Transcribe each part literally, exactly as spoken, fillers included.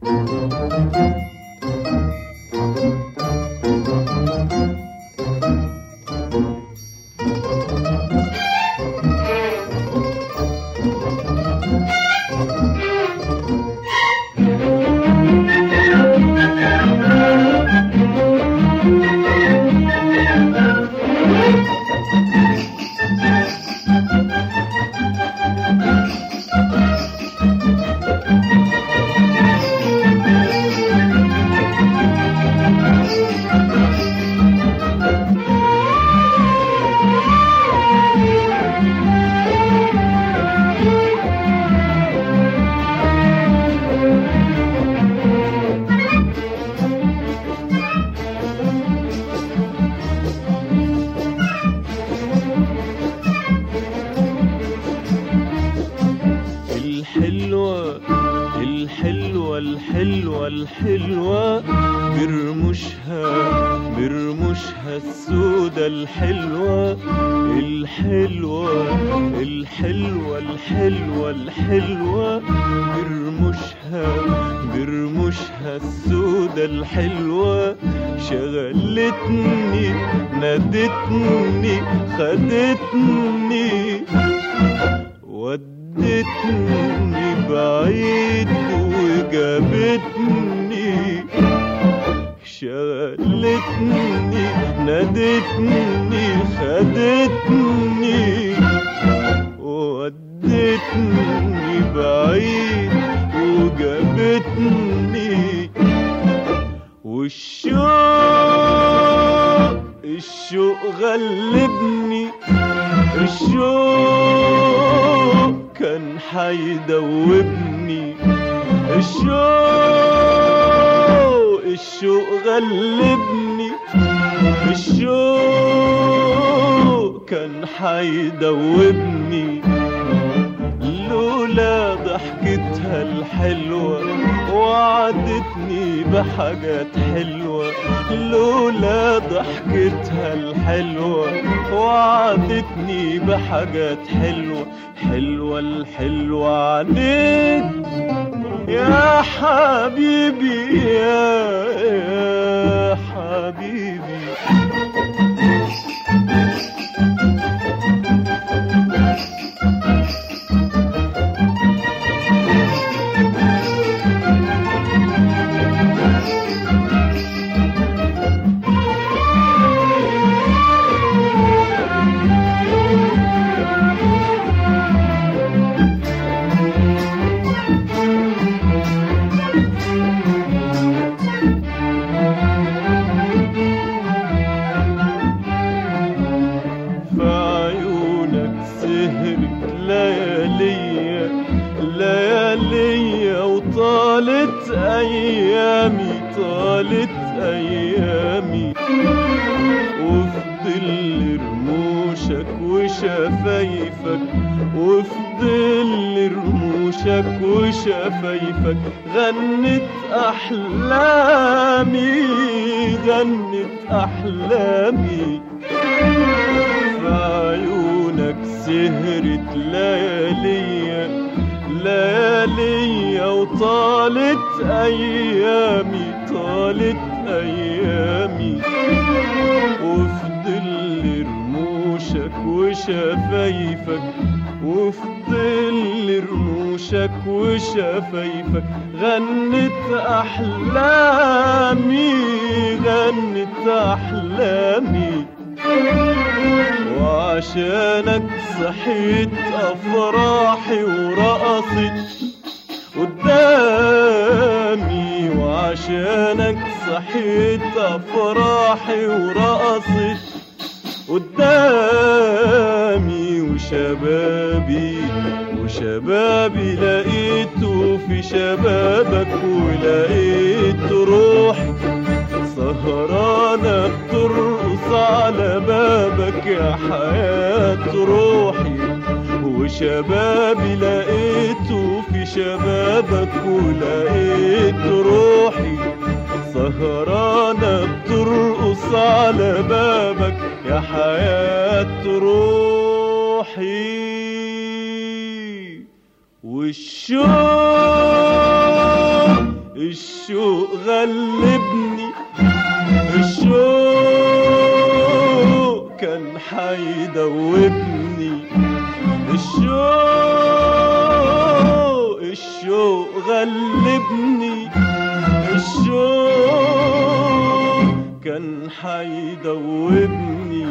الحلوة الحلوة الحلوة برمشها برمشها السودة الحلوة الحلوة الحلوة الحلوة الحلوة برمشها برمشها السودة الحلوة شغلتني نادتني خدتني ودتني بعيد وجابتني شغلتني نادتني خدتني ودتني بعيد وجابتني والشوق الشوق غلبني الشوق كان حيدوبني الشوق الشوق غلبني الشوق كان حيدوبني لولا ضحكتها الحلوة وعدتني بحاجات حلوة لولا ضحكتها الحلوة وعدتني بحاجات حلوة حلوة الحلوة عليك يا حبيبي يا, يا حبيبي ليالي وطالت أيامي طالت أيامي وفي ظل رموشك وشفايفك وفي ظل رموشك وشفايفك غنت أحلامي غنت أحلامي في عيونك سهرت ليالي ليالي وطالت أيامي طالت أيامي وفي ظل رموشك وشفايفك وفي ظل رموشك وشفايفك غنت أحلامي غنت أحلامي وعشانك صحيت أفراحي ورقصت قدامي وعشانك صحيت أفراحي ورقصت قدامي وشبابي وشبابي لقيته في شبابك ولقيت روحي سهرانة بترقص على بابك يا حياة روحي وشبابي لقيته في شبابك ولقيت روحي سهرانة بترقص على بابك يا حياة روحي والشوق الشوق غلبني، الشوق كان حيدوبني، الشوق الشوق غلبني، الشوق كان حيدوبني.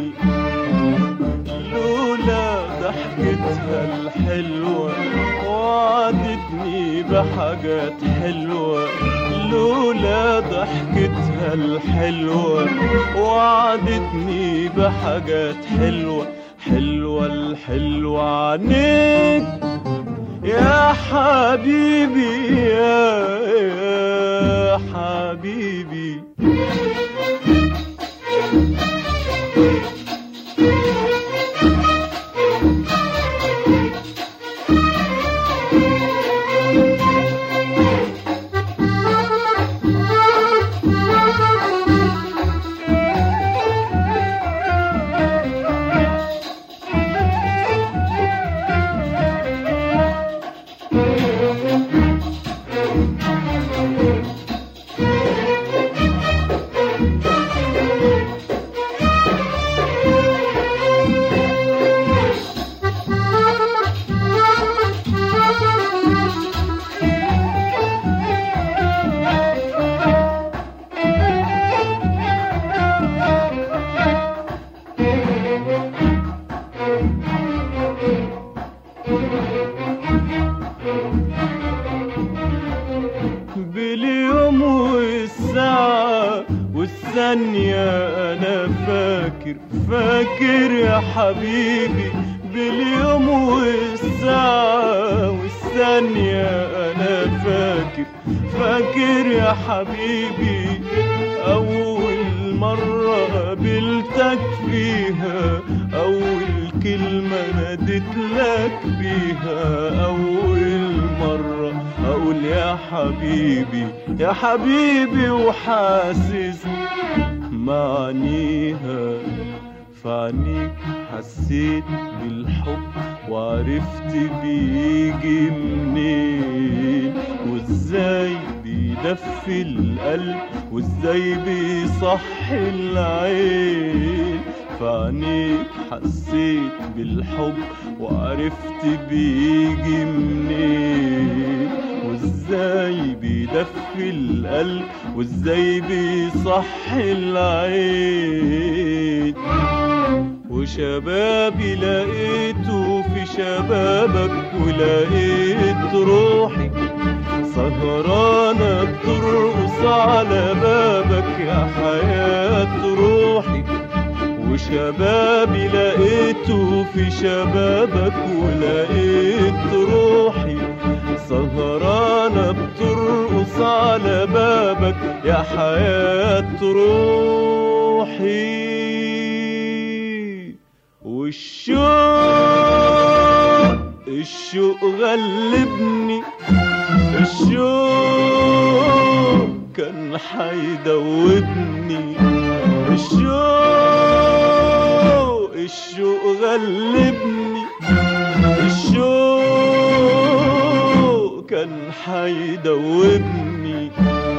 لولا ضحكتها الحلوة وعدتني بحاجات حلوة، لولا ضحكتها الحلوة وعدتني بحاجات حلوة، حلوة الحلوة عنيك يا حبيبي يا, يا حبيبي. باليوم والساعة والثانية أنا فاكر فاكر يا حبيبي، باليوم والساعة والثانية أنا فاكر فاكر يا حبيبي. أول مرة قابلتك فيها، أول كلمة ناديت لك بيها، أول مرة أقول يا حبيبي يا حبيبي، وحاسس معانيها. فعنيك حسيت بالحب وعرفت بيجي منين، وازاي بيدفي القلب وازاي بيصحي العين. فعنيك حسيت بالحب وعرفت بيجي منين، وازاي بيدفي القلب وازاي بيصحي العين. وشبابي لقيته في شبابك، ولقيت روحي سهرانة بترقص على بابك يا حياة روحي. وشبابي لقيته في شبابك، ولقيت روحي سهرانة بترقص على بابك يا حياة روحي. والشوق الشوق غلبني، الشوق كان حيدوبني، الشوق الشوق غلبني، الشوق كان حيدوبني.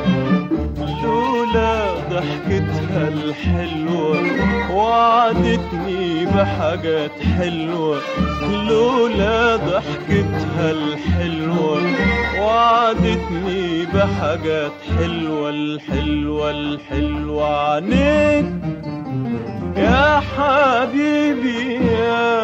لولا ضحكتها الحلوة وعدتني بحاجات حلوة، لولا ضحكتها الحلوة وعدتني بحاجات حلوة، الحلوة الحلوة عنيك يا حبيبي يا